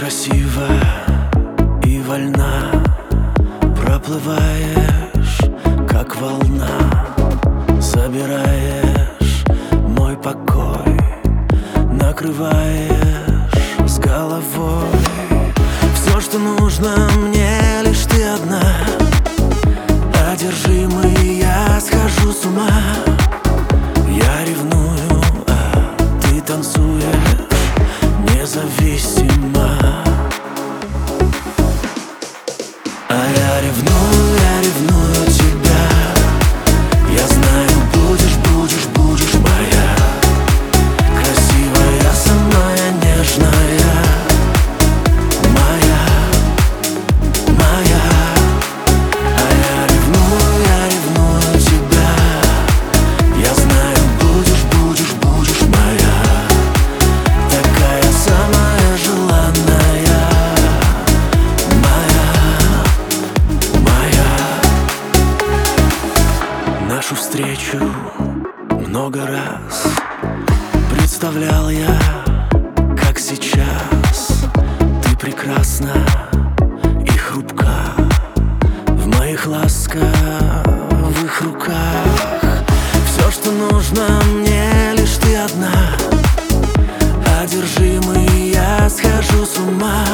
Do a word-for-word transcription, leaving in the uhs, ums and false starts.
красива и вольна, проплываешь, как волна, забираешь мой покой, накрываешь с головой. Все, что нужно мне, лишь ты одна. Одержимый я схожу с ума. Я ревную, а ты танцуешь независимо. А я ревную, я ревную тебя. Я знаю, будешь, будешь, будешь моя. Красивая, самая нежная. Моя, моя. А я ревную, я ревную тебя. Я знаю, будешь, будешь, будешь моя. Такая самая желанная. Нашу встречу много раз представлял я, как сейчас. Ты прекрасна и хрупка в моих ласковых руках. Все, что нужно мне, лишь ты одна. Одержимый я схожу с ума.